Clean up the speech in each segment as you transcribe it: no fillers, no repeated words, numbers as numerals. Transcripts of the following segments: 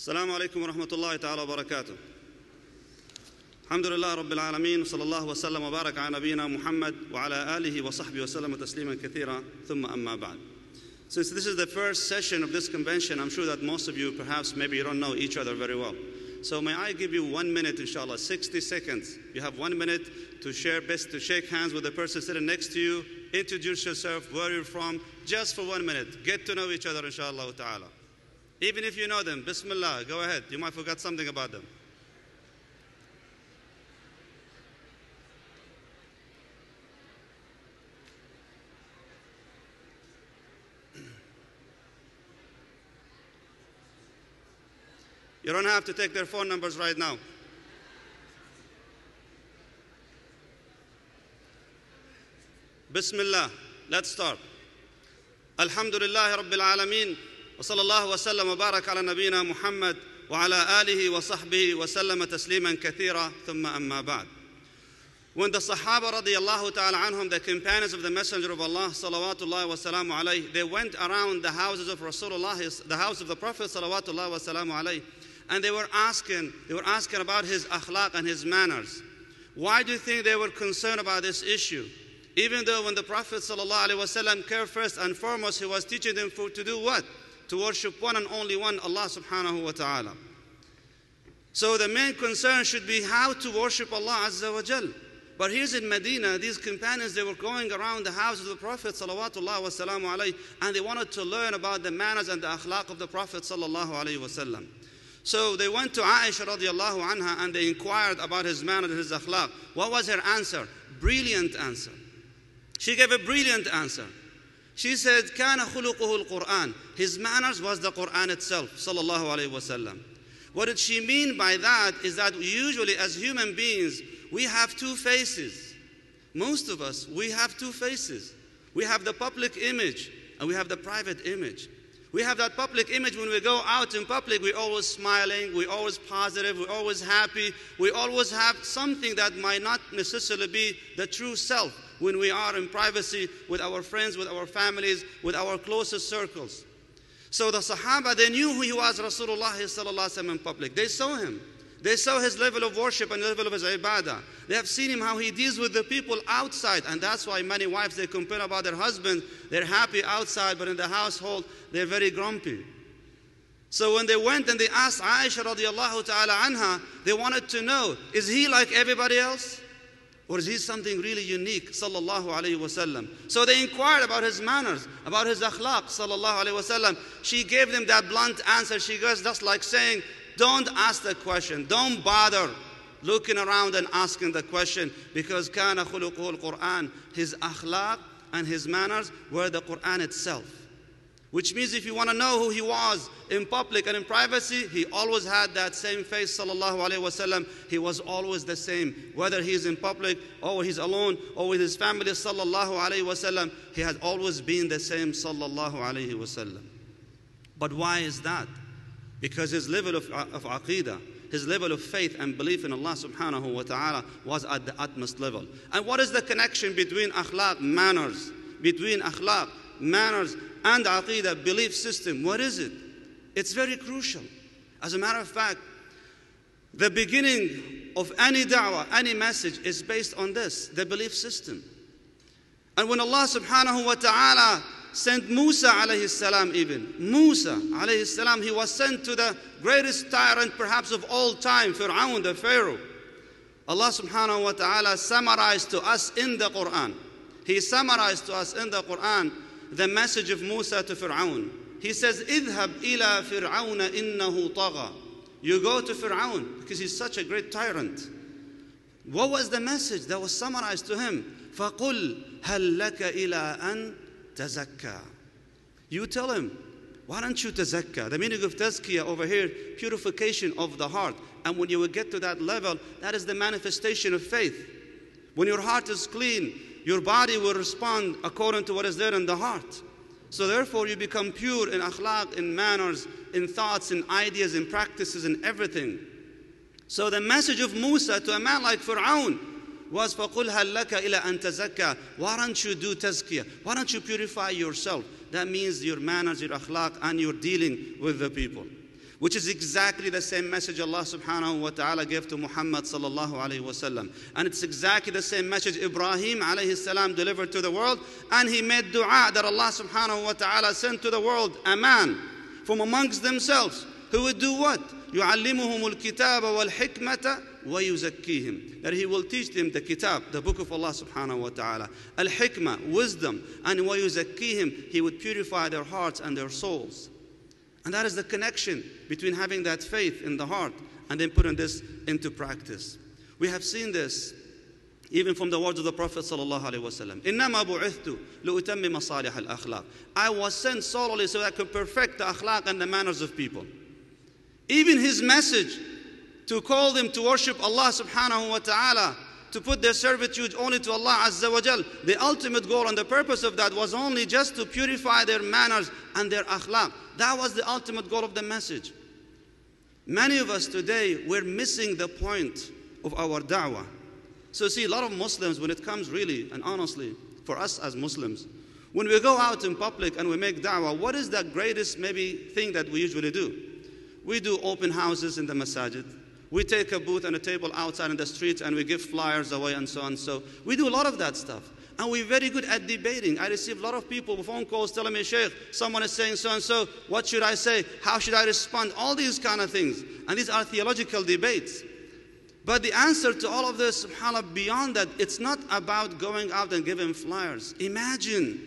السلام عليكم ورحمة الله تعالى وبركاته. الحمد لله رب العالمين وصلى الله وسلم وبارك على نبينا محمد وعلى آله وصحبه وسلم تسليما كثيرا ثم أما بعد. Since this is the first session of this convention, I'm sure that most of you perhaps maybe you don't know each other very well. So may I give you 1 minute, inshallah, 60 seconds. You have 1 minute to shake hands with the person sitting next to you, introduce yourself, where you're from, just for 1 minute. Get to know each other, inshallah ta'ala. Even if you know them, bismillah, go ahead. You might forget something about them. You don't have to take their phone numbers right now. Bismillah, let's start. Alhamdulillah Rabbil Alameen. وصلى الله وسلم وبارك على نبينا محمد وعلى آله وصحبه وسلم تسليما كثيرا ثم أما بعد. When the Sahaba radiyallahu ta'ala anhum, the companions of the Messenger of Allah salawatullahi wa salamu alayhi, they went around the houses of Rasulullah, the house of the Prophet salawatullahi wa salamu alayhi, and they were asking about his akhlaq and his manners. Why do you think they were concerned about this issue? Even though when the Prophet sallallahu alayhi wa sallam came first and foremost, he was teaching them to do what? To worship one and only one, Allah subhanahu wa ta'ala. So the main concern should be how to worship Allah Azza wa Jal. But here's in Medina, these companions, they were going around the house of the Prophet salawatullah wa salamu alayhi, and they wanted to learn about the manners and the akhlaq of the Prophet sallallahu alayhi wa sallam. So they went to Aisha radiallahu anha and they inquired about his manners and his akhlaq. What was her answer? Brilliant answer. She gave a brilliant answer. She said, كَانَ خُلُقُهُ الْقُرْآنِ. His manners was the Qur'an itself, sallallahu alayhi wa sallam. What did she mean by that is that usually as human beings, we have two faces. Most of us, we have two faces. We have the public image and we have the private image. We have that public image when we go out in public, we're always smiling, we're always positive, we're always happy. We always have something that might not necessarily be the true self when we are in privacy with our friends, with our families, with our closest circles. So the Sahaba, they knew who he was, Rasulullah sallallahu alaihi wasallam, in public. They saw him. They saw his level of worship and the level of his ibadah. They have seen him how he deals with the people outside. And that's why many wives, they complain about their husbands. They're happy outside, but in the household, they're very grumpy. So when they went and they asked Aisha radiallahu ta'ala anha, they wanted to know, is he like everybody else? Or is he something really unique, sallallahu alayhi wa sallam? So they inquired about his manners, about his akhlaq, sallallahu alayhi wa sallam. She gave them that blunt answer. She goes just like saying, don't ask the question. Don't bother looking around and asking the question, because kana khuluquhu al-Qur'an. His akhlaq and his manners were the Qur'an itself. Which means if you want to know who he was in public and in privacy, he always had that same face, sallallahu alayhi wa sallam. He was always the same. Whether he's in public or he's alone or with his family, sallallahu alayhi wa sallam, he has always been the same, sallallahu alayhi wa sallam. But why is that? Because his level of aqeedah, his level of faith and belief in Allah subhanahu wa ta'ala was at the utmost level. And what is the connection between akhlaq, manners, and aqeedah, belief system? What is it? It's very crucial. As a matter of fact, the beginning of any da'wah, any message is based on this, the belief system. And when Allah subhanahu wa ta'ala sent Musa alayhi salam, Musa alayhi salam, he was sent to the greatest tyrant perhaps of all time, Fir'aun, the Pharaoh. Allah subhanahu wa ta'ala summarized to us in the Quran. He summarized to us in the Quran the message of Musa to Fir'aun. He says, اذهب إلى فرعون إنه طغى. You go to Fir'aun because he's such a great tyrant. What was the message that was summarized to him? فَقُلْ هَلْ لَكَ إِلَىٰ أَن تَزَكَّى. You tell him, why don't you tazakka? The meaning of tazkiyah over here, purification of the heart. And when you will get to that level, that is the manifestation of faith. When your heart is clean, your body will respond according to what is there in the heart. So therefore you become pure in akhlaq, in manners, in thoughts, in ideas, in practices, in everything. So the message of Musa to a man like Fir'aun was فَقُلْ هَلْ لَكَ إِلَىٰ أَن تَزَكَّى. Why don't you do tazkiyah? Why don't you purify yourself? That means your manners, your akhlaq, and your dealing with the people. which is exactly the same message Allah subhanahu wa ta'ala gave to Muhammad sallallahu alayhi wa sallam. And it's exactly the same message Ibrahim alayhi salam delivered to the world. And he made dua that Allah subhanahu wa ta'ala sent to the world a man from amongst themselves who would do what? يُعَلِّمُهُمُ الْكِتَابَ وَالْحِكْمَةَ وَيُزَكِّيهِمْ. That he will teach them the kitab, the book of Allah subhanahu wa ta'ala. Al-hikmah, wisdom. And وَيُزَكِّيهِمْ, he would purify their hearts and their souls. And that is the connection between having that faith in the heart and then putting this into practice. We have seen this even from the words of the Prophet sallallahu alaihi wasallam. إِنَّمَا بُعِثْتُ لِأُتَمِّمَ صَالِحَ الْأَخْلَاقِ. I was sent solely so I could perfect the akhlaq and the manners of people. Even his message to call them to worship Allah subhanahu wa ta'ala, to put their servitude only to Allah Azza wa Jal, the ultimate goal and the purpose of that was only just to purify their manners and their akhlaq. That was the ultimate goal of the message. Many of us today, we're missing the point of our da'wah. So see, a lot of Muslims, when it comes really and honestly, for us as Muslims, when we go out in public and we make da'wah, what is the greatest maybe thing that we usually do? We do open houses in the masajid. We take a booth and a table outside in the street and we give flyers away and so on. So we do a lot of that stuff. And we're very good at debating. I receive a lot of people with phone calls telling me, Sheikh, someone is saying so and so. What should I say? How should I respond? All these kind of things. And these are theological debates. But the answer to all of this, subhanAllah, beyond that, it's not about going out and giving flyers. Imagine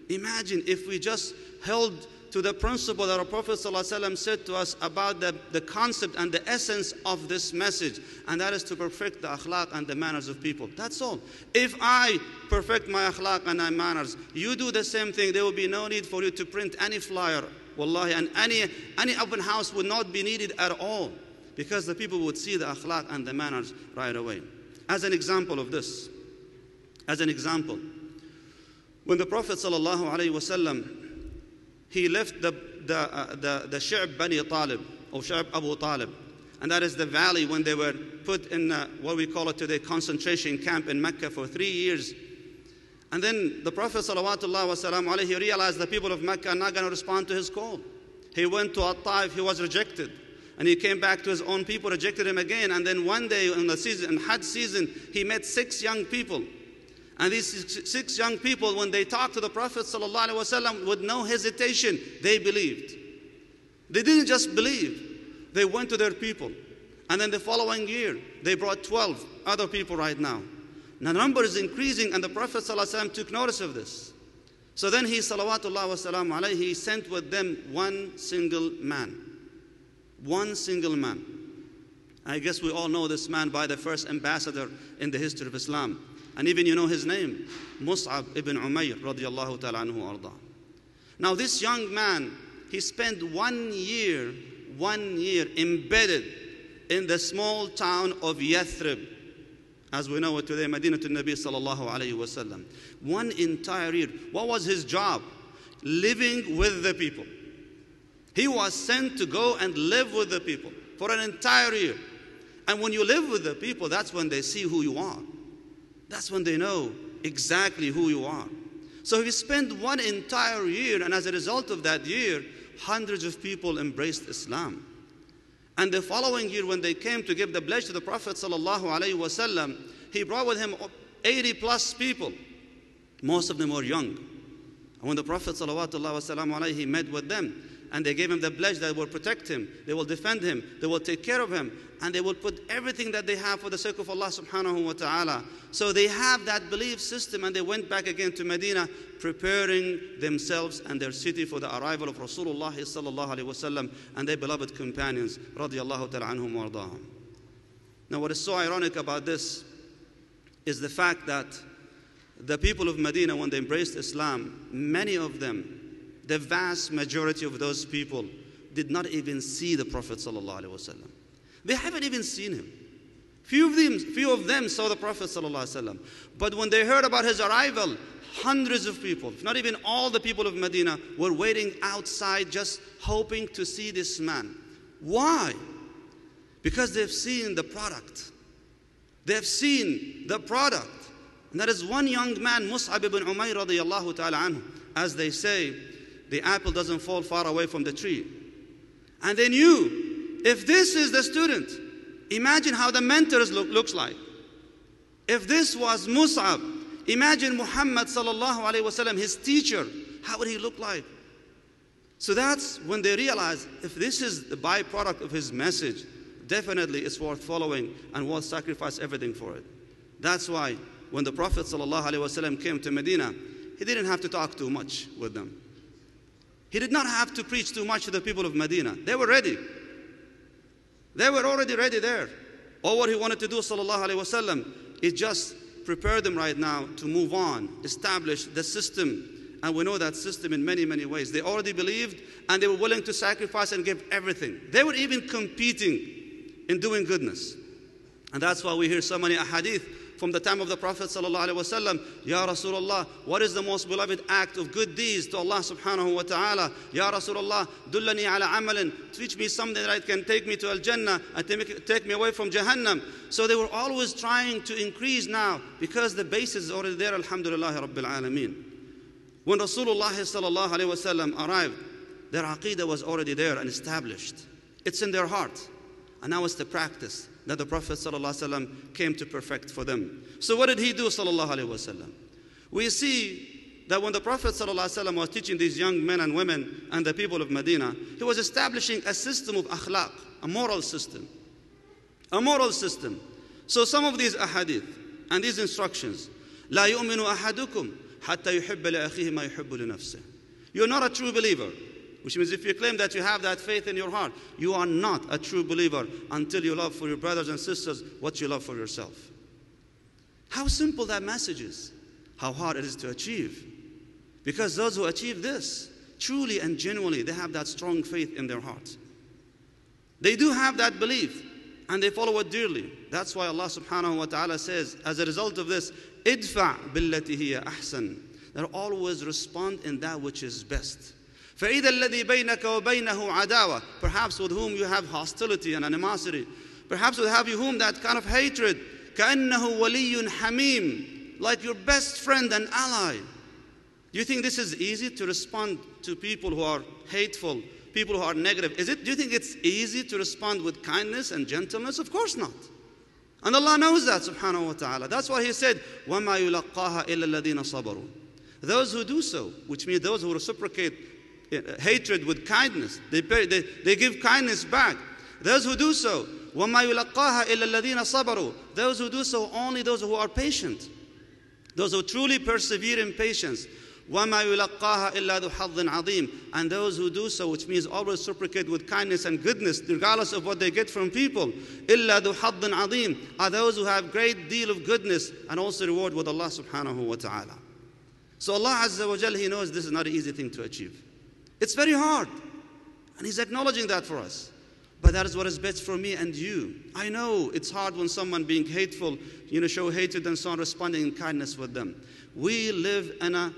if we just held to the principle that our Prophet ﷺ said to us about the concept and the essence of this message, and that is to perfect the akhlaq and the manners of people. That's all. If I perfect my akhlaq and my manners, you do the same thing, there will be no need for you to print any flyer, wallahi, and any open house would not be needed at all, because the people would see the akhlaq and the manners right away. As an example of this, when the Prophet ﷺ, he left the Shi'b Bani Talib, or Shi'b Abu Talib. And that is the valley when they were put in what we call it today, concentration camp in Mecca for 3 years. And then the Prophet ﷺ, he realized the people of Mecca are not going to respond to his call. He went to At-Taif, he was rejected. And he came back to his own people, rejected him again. And then one day in Hajj season, he met 6 young people. And these 6 young people, when they talked to the Prophet ﷺ with no hesitation, they believed. They didn't just believe, they went to their people. And then the following year, they brought 12 other people right now. Now the number is increasing, and the Prophet ﷺ took notice of this. So then he, salawatullah wasalam alayhi, he sent with them one single man. One single man. I guess we all know this man by the first ambassador in the history of Islam. And even you know his name, Mus'ab ibn Umayr radiyallahu ta'ala anhu arda. Now this young man, he spent 1 year embedded in the small town of Yathrib, as we know it today, Madinatul Nabi sallallahu alayhi wa sallam. 1 entire year. What was his job? Living with the people. He was sent to go and live with the people for an entire year. And when you live with the people, that's when they see who you are. That's when they know exactly who you are. So he spent 1 entire year, and as a result of that year, hundreds of people embraced Islam. And the following year, when they came to give the pledge to the Prophet ﷺ, he brought with him 80 plus people. Most of them were young. And when the Prophet ﷺ, he met with them, and they gave him the pledge that will protect him, they will defend him, they will take care of him, and they will put everything that they have for the sake of Allah subhanahu wa ta'ala. So they have that belief system, and they went back again to Medina, preparing themselves and their city for the arrival of Rasulullah sallallahu alaihi wasallam and their beloved companions radiyallahu ta'ala anhum wa ardahum. Now what is so ironic about this is the fact that the people of Medina, when they embraced Islam, many of them, the vast majority of those people, did not even see the Prophet sallallahu alaihi wasallam. They haven't even seen him. Few of them saw the Prophet sallallahu alaihi wasallam. But when they heard about his arrival, hundreds of people, if not even all the people of Medina, were waiting outside just hoping to see this man. Why? Because they've seen the product. They've seen the product. And that is one young man, Mus'ab ibn Umayr radiyallahu ta'ala anhu. As they say, the apple doesn't fall far away from the tree. And they knew If this is the student, imagine how the mentors looks like. If this was Mus'ab, imagine Muhammad sallallahu alaihi wasallam, his teacher, how would he look like? So that's when they realize, if this is the byproduct of his message, definitely it's worth following and worth sacrifice everything for it. That's why when the Prophet sallallahu alaihi wasallam came to Medina, he didn't have to talk too much with them. He did not have to preach too much to the people of Medina. They were ready. They were already ready there. All what he wanted to do, sallallahu alaihi wasallam, is just prepare them right now to move on, establish the system. And we know that system in many, many ways. They already believed and they were willing to sacrifice and give everything. They were even competing in doing goodness. And that's why we hear so many ahadith from the time of the Prophet sallallahu alaihi wasallam. Ya Rasulullah, what is the most beloved act of good deeds to Allah subhanahu wa ta'ala? Ya Rasulullah, dullani ala amalin, teach me something that can take me to al-Jannah and take me away from Jahannam. So they were always trying to increase now because the basis is already there, alhamdulillah rabbil alameen. When Rasulullah sallallahu alaihi wasallam arrived, their aqeedah was already there and established. It's in their heart. And now it's the practice that the Prophet ﷺ came to perfect for them. So what did he do, sallallahu alaihi wasallam? We see that when the Prophet ﷺ was teaching these young men and women and the people of Medina, he was establishing a system of akhlaq, a moral system. A moral system. So some of these ahadith and these instructions, لا يؤمن أحدكم حتى يحب لأخيه ما يحب لنفسه. You're not a true believer. Which means if you claim that you have that faith in your heart, you are not a true believer until you love for your brothers and sisters what you love for yourself. How simple that message is. How hard it is to achieve. Because those who achieve this, truly and genuinely, they have that strong faith in their heart. They do have that belief and they follow it dearly. That's why Allah subhanahu wa ta'ala says, as a result of this, idfa billati hiya ahsan. They always respond in that which is best. فَإِذَا الَّذِي بَيْنَكَ وَبَيْنَهُ عَدَاوَةٌ. Perhaps with whom you have hostility and animosity. Perhaps with whom that kind of hatred. كَأَنَّهُ وَلِيٌّ حَمِيمٌ. Like your best friend and ally. Do you think this is easy to respond to people who are hateful, people who are negative? Do you think it's easy to respond with kindness and gentleness? Of course not. And Allah knows that, subhanahu wa ta'ala. That's why He said, وَمَا يُلَقَّاهَا إِلَّا الَّذِينَ صَبَرُوا. Those who do so, which means those who reciprocate hatred with kindness, they give kindness back. Those who do so, وَمَا يُلَقَّاهَا إِلَّا الَّذِينَ صَبَرُوا. Those who do so, only those who are patient. Those who truly persevere in patience. وَمَا يُلَقَّاهَا إِلَّا ذُو حَظٍّ عَظِيمٍ. And those who do so, which means always reciprocate with kindness and goodness, regardless of what they get from people. إِلَّا ذُو حَظٍّ عَظِيمٍ. Are those who have great deal of goodness and also reward with Allah subhanahu wa ta'ala. So Allah Azza wa Jal, He knows this is not an easy thing to achieve. It's very hard. And He's acknowledging that for us. But that is what is best for me and you. I know it's hard when someone being hateful, show hatred and so on, responding in kindness with them. We live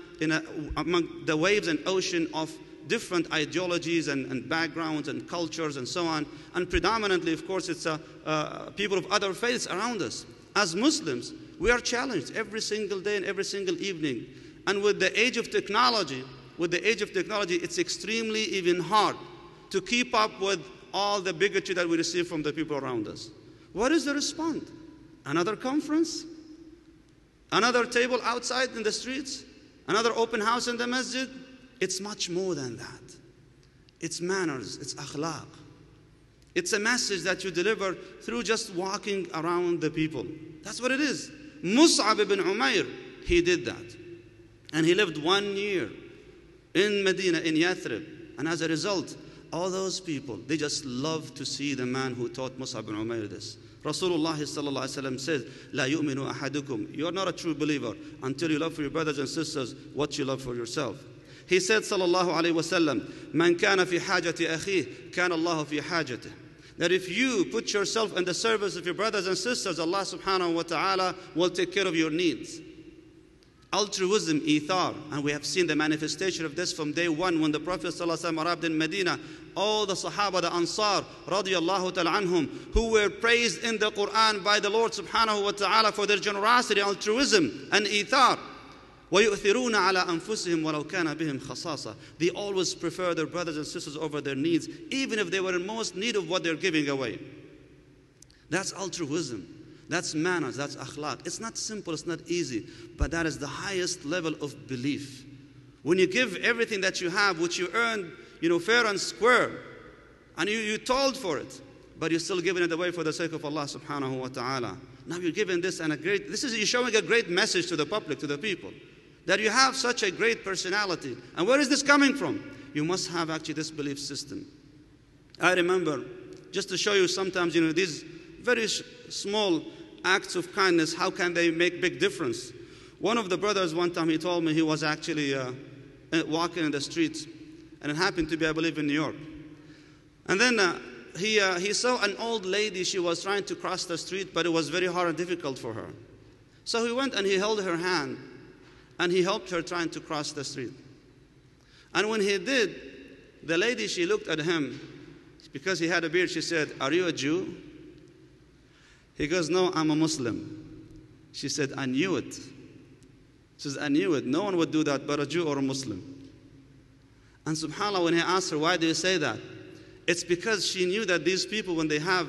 among the waves and ocean of different ideologies and backgrounds and cultures and so on. And predominantly, of course, it's people of other faiths around us. As Muslims, we are challenged every single day and every single evening. And with the age of technology, it's extremely even hard to keep up with all the bigotry that we receive from the people around us. What is the response? Another conference? Another table outside in the streets? Another open house in the masjid? It's much more than that. It's manners, it's akhlaq. It's a message that you deliver through just walking around the people. That's what it is. Mus'ab ibn Umair, he did that. And he lived 1 year in Medina, in Yathrib. And as a result, all those people, they just love to see the man who taught Mus'ab ibn Umair this. Rasulullah sallallahu alaihi wasallam says, "La yu'minu ahadukum." You are not a true believer until you love for your brothers and sisters what you love for yourself. He said, sallallahu alaihi wasallam, "Man kana fi hajati akhihi, kana Allah fi hajatih." That if you put yourself in the service of your brothers and sisters, Allah subhanahu wa ta'ala will take care of your needs. Altruism, ithar, and we have seen the manifestation of this from day one when the Prophet ﷺ arrived in Medina. All the Sahaba, the Ansar, radiyallahu ta'ala anhum, who were praised in the Quran by the Lord subhanahu wa ta'ala for their generosity, altruism, and ithar. وَيُؤْثِرُونَ عَلَىٰ أَنفُسِهِمْ وَلَوْ كَانَ بِهِمْ خَصَاصَةٌ. They always prefer their brothers and sisters over their needs, even if they were in most need of what they're giving away. That's altruism. That's manners. That's akhlaq. It's not simple. It's not easy. But that is the highest level of belief. When you give everything that you have, which you earned, fair and square, and you toiled for it, but you're still giving it away for the sake of Allah subhanahu wa ta'ala. Now you're giving this you're showing a great message to the public, to the people, that you have such a great personality. And where is this coming from? You must have actually this belief system. I remember, just to show you sometimes, these very small acts of kindness, how can they make big difference? One of the brothers one time, he told me he was actually walking in the streets, and it happened to be, I believe, in New York. And then he saw an old lady. She was trying to cross the street, but it was very hard and difficult for her. So he went and he held her hand, and he helped her trying to cross the street. And when he did, the lady, she looked at him. Because he had a beard, she said, "Are you a Jew?" He goes, "No, I'm a Muslim." She said, "I knew it." She says, "I knew it. No one would do that but a Jew or a Muslim." And subhanAllah, when he asked her, "Why do you say that?" It's because she knew that these people, when they have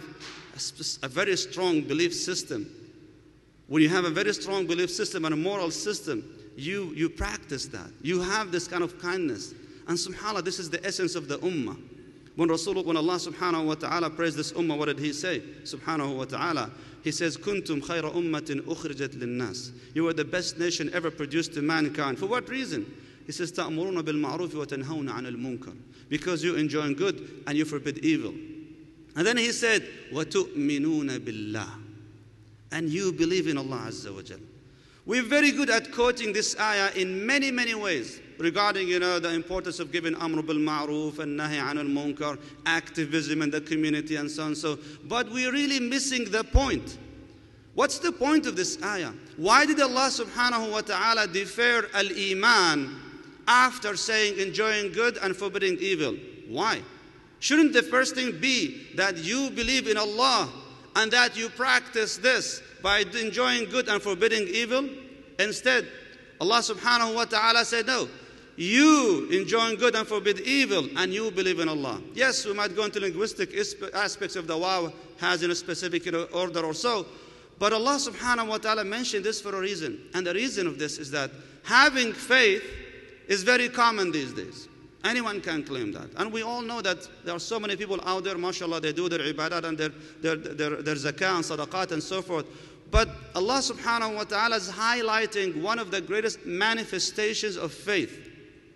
a very strong belief system, when you have a very strong belief system and a moral system, you practice that. You have this kind of kindness. And subhanAllah, this is the essence of the ummah. When Allah subhanahu wa ta'ala praised this ummah, what did he say? Subhanahu wa ta'ala. He says, "Kuntum khayra ummatin ukhrijat linnas." You are the best nation ever produced to mankind. For what reason? He says, "Ta'muruna bil ma'ruf wa tanhawna 'anil munkar." Because you enjoy good and you forbid evil. And then he said, وَتُؤْمِنُونَ بِاللَّهِ. And you believe in Allah Azza wa Jal. We're very good at quoting this ayah in many, many ways regarding, the importance of giving amr bil ma'ruf and nahi anil munkar, activism in the community and so on. But we're really missing the point. What's the point of this ayah? Why did Allah subhanahu wa ta'ala defer al-iman after saying enjoying good and forbidding evil? Why? Shouldn't the first thing be that you believe in Allah and that you practice this by enjoying good and forbidding evil? Instead, Allah subhanahu wa ta'ala said, no, you enjoying good and forbid evil, and you believe in Allah. Yes, we might go into linguistic aspects of the waw has in a specific order or so, but Allah subhanahu wa ta'ala mentioned this for a reason. And the reason of this is that having faith is very common these days. Anyone can claim that. And we all know that there are so many people out there, mashallah, they do their ibadat and their zakah and sadaqat and so forth. But Allah subhanahu wa ta'ala is highlighting one of the greatest manifestations of faith.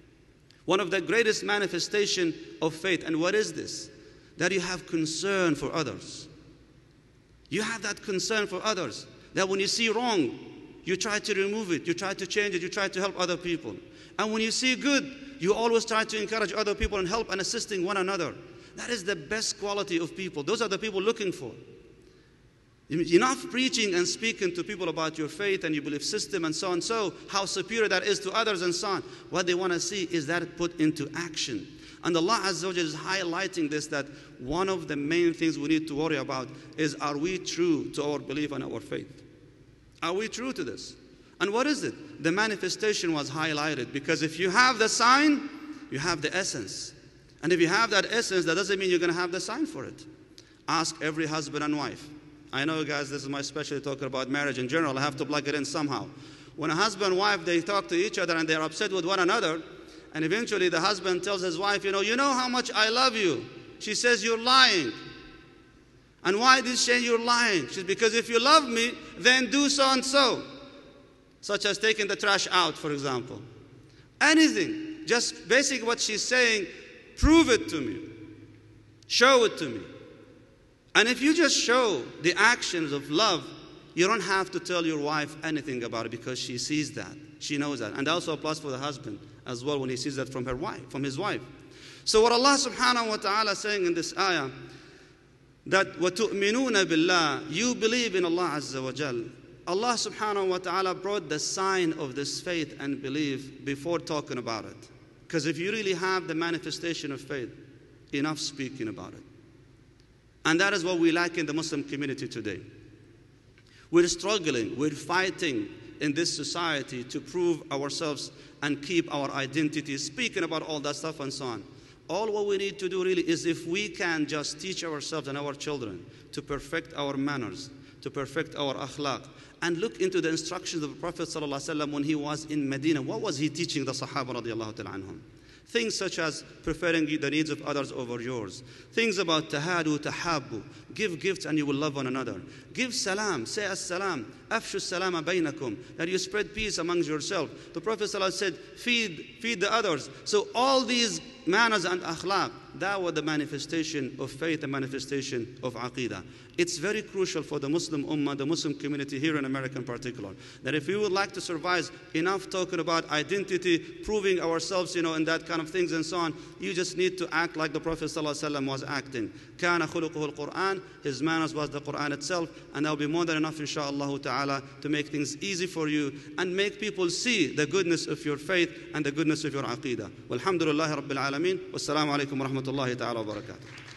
One of the greatest manifestation of faith. And what is this? That you have concern for others. You have that concern for others. That when you see wrong, you try to remove it, you try to change it, you try to help other people. And when you see good, you always try to encourage other people and help and assisting one another. That is the best quality of people. Those are the people looking for. Enough preaching and speaking to people about your faith and your belief system and so on, so how superior that is to others and so on. What they want to see is that put into action. And Allah Azza wa Jalla is highlighting this, that one of the main things we need to worry about is, are we true to our belief and our faith? Are we true to this? And what is it? The manifestation was highlighted, because if you have the sign, you have the essence. And if you have that essence, that doesn't mean you're going to have the sign for it. Ask every husband and wife. I know, guys, this is my specialty talking about marriage in general. I have to plug it in somehow. When a husband and wife, they talk to each other and they're upset with one another, and eventually the husband tells his wife, you know how much I love you. She says, you're lying. And why did she say you're lying? She says, because if you love me, then do so and so. Such as taking the trash out, for example. Anything. Just basically what she's saying, prove it to me. Show it to me. And if you just show the actions of love, you don't have to tell your wife anything about it, because she sees that. She knows that. And also applies for the husband as well when he sees that from his wife. So what Allah subhanahu wa ta'ala is saying in this ayah, that وَتُؤْمِنُونَ بِاللَّهِ, you believe in Allah Azza wa Jal. Allah subhanahu wa ta'ala brought the sign of this faith and belief before talking about it. Because if you really have the manifestation of faith, enough speaking about it. And that is what we lack in the Muslim community today. We're struggling, we're fighting in this society to prove ourselves and keep our identity, speaking about all that stuff and so on. All what we need to do really is if we can just teach ourselves and our children to perfect our manners, to perfect our akhlaq, and look into the instructions of the Prophet ﷺ when he was in Medina. What was he teaching the Sahaba radiallahu ta'ala anhum? Things such as preferring the needs of others over yours. Things about tahadu, tahabbu. Give gifts and you will love one another. Give salam, say as-salam. Afshu salama baynakum. That you spread peace amongst yourself. The Prophet ﷺ said, feed the others. So all these manners and akhlaq, that was the manifestation of faith, the manifestation of aqeedah. It's very crucial for the Muslim ummah, the Muslim community here in America in particular, that if we would like to survive, enough talking about identity, proving ourselves, in that kind of things and so on, you just need to act like the Prophet ﷺ was acting. كَانَ خُلُقُهُ الْقُرْآنِ. His manners was the Quran itself, and that will be more than enough, inshaAllah ta'ala, to make things easy for you and make people see the goodness of your faith and the goodness of your aqeedah. Walhamdulillahi Rabbil Alameen. Wassalamu alaikum wa rahmatullahi ta'ala wa barakatuh.